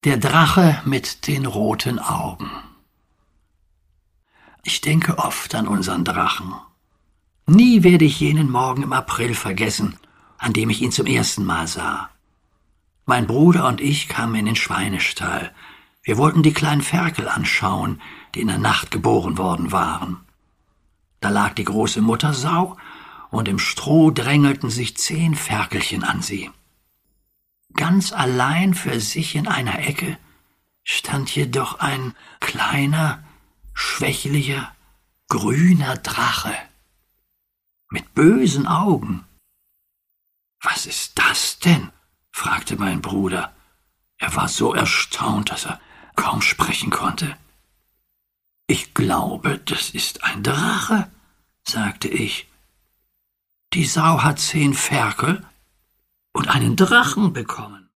Der Drache mit den roten Augen. Ich denke oft an unseren Drachen. Nie werde ich jenen Morgen im April vergessen, an dem ich ihn zum ersten Mal sah. Mein Bruder und ich kamen in den Schweinestall. Wir wollten die kleinen Ferkel anschauen, die in der Nacht geboren worden waren. Da lag die große Muttersau, und im Stroh drängelten sich 10 Ferkelchen an sie. Ganz allein für sich in einer Ecke stand jedoch ein kleiner, schwächlicher, grüner Drache mit bösen Augen. »Was ist das denn?« fragte mein Bruder. Er war so erstaunt, dass er kaum sprechen konnte. »Ich glaube, das ist ein Drache«, sagte ich. »Die Sau hat 10 Ferkel und einen Drachen bekommen.«